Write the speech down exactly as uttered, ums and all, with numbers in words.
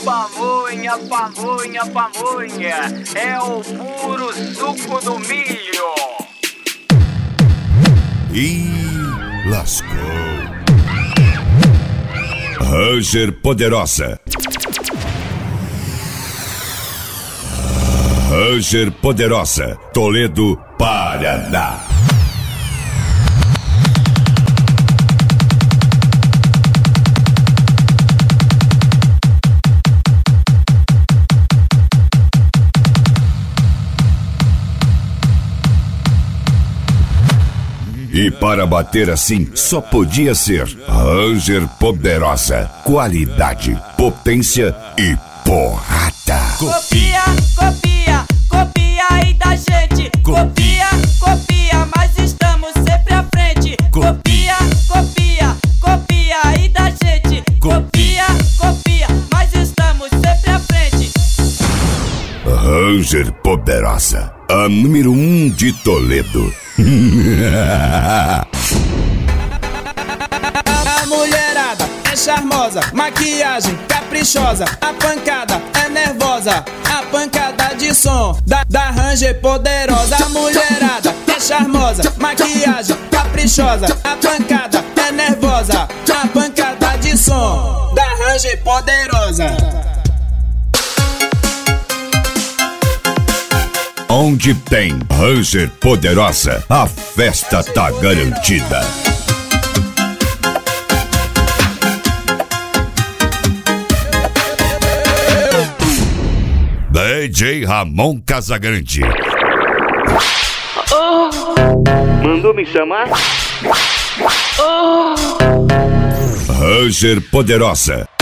pamonha, pamonha, pamonha. É o puro suco do milho. Ih, lascou. Ranger Poderosa. Ranger Poderosa, Toledo, Paraná. E para bater assim, só podia ser Ranger Poderosa. Qualidade, potência e porrada. Copia, copia, copia aí da gente. Copia, copia, mas estamos sempre à frente. Copia, copia, copia aí da gente. Copia, copia, mas estamos sempre à frente. Ranger Poderosa, a número um de Toledo. A mulherada é charmosa, maquiagem caprichosa, a pancada é nervosa, a pancada de som da, da Ranger Poderosa. A mulherada é charmosa, maquiagem caprichosa, a pancada é nervosa, a pancada de som da Ranger Poderosa. Onde tem Ranger Poderosa, a festa tá garantida. D J Ramon Casagrande. Oh, mandou me chamar? Oh. Ranger Poderosa,